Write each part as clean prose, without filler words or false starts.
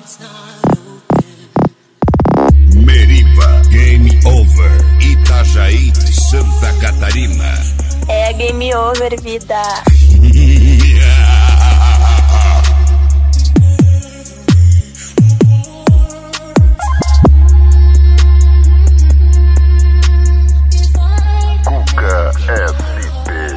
Meriva, Game Over, Itajaí, Santa Catarina. É Game Over, vida. Cuca SP.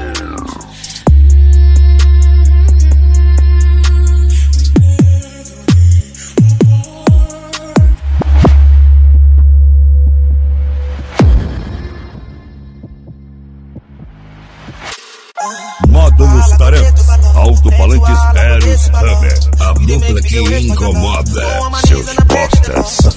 Módulos Tarantos, alto-falantes Eros Hammer, a dupla que incomoda seus postas.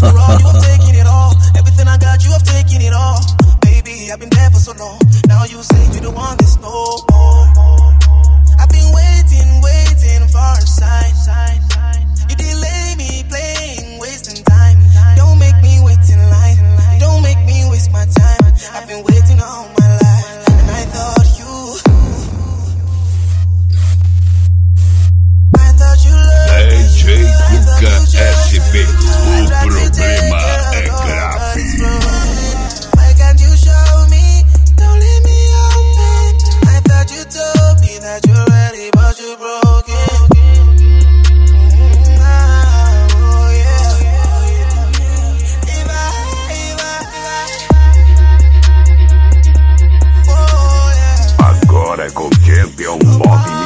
I've been there for so long. Now you say you don't want this no more. I've been waiting for a sign. You delay me playing, wasting time. Don't make me wait in line. Don't make me waste my time. I've been waiting all my life, and I thought you loved DJ Cuca SP, o problema é grave. Agora com o Champion Movimento.